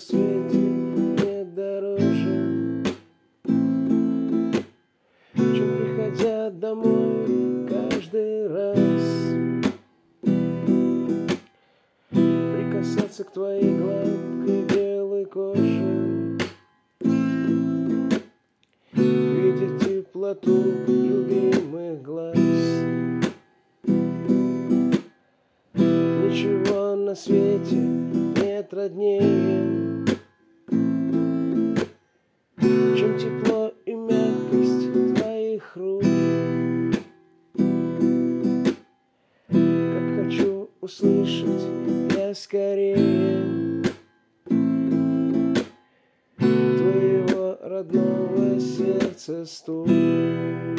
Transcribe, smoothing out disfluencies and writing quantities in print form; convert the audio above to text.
свете нет дороже, чем приходя домой каждый раз прикасаться к твоей гладкой белой коже, видеть теплоту любимых глаз. Ничего на свете нет роднее, чем тепло и мягкость твоих рук. Как хочу услышать я скорее твоего родного сердца стук.